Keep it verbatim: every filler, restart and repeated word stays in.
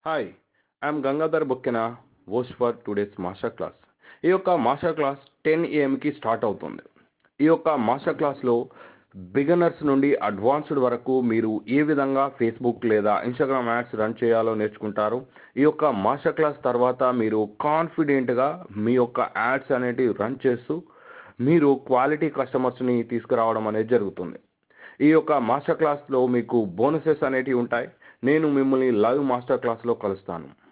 Hi, I'm Gangadhar Bukkena, host for today's master class. ఈ యొక్క master class ten ఏఎంకి start అవుతుంది. ఈ యొక్క మాస్టర్ క్లాస్లో బిగినర్స్ నుండి అడ్వాన్స్డ్ వరకు మీరు ఏ విధంగా ఫేస్బుక్ లేదా ఇన్స్టాగ్రామ్ యాడ్స్ రన్ చేయాలో నేర్చుకుంటారు. ఈ యొక్క మాస్టర్ క్లాస్ తర్వాత మీరు కాన్ఫిడెంట్గా మీ యొక్క యాడ్స్ అనేటివి రన్ చేస్తూ మీరు క్వాలిటీ కస్టమర్స్ని తీసుకురావడం అనేది జరుగుతుంది. ఈ యొక్క మాస్టర్ క్లాస్లో మీకు బోనసెస్ అనేటివి ఉంటాయి. నేను మిమ్మల్ని లైవ్ మాస్టర్ క్లాస్లో కలుస్తాను.